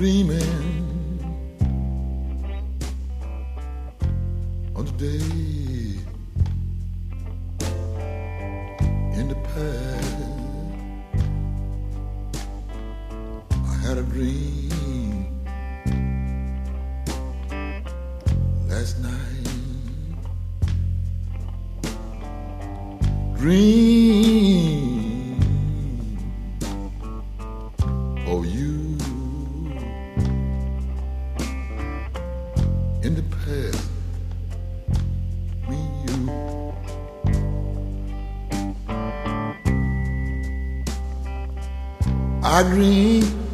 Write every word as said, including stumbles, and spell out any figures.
dreaming on the day in the past. I had a dream last night. Dream of you in the past, me and you. I dream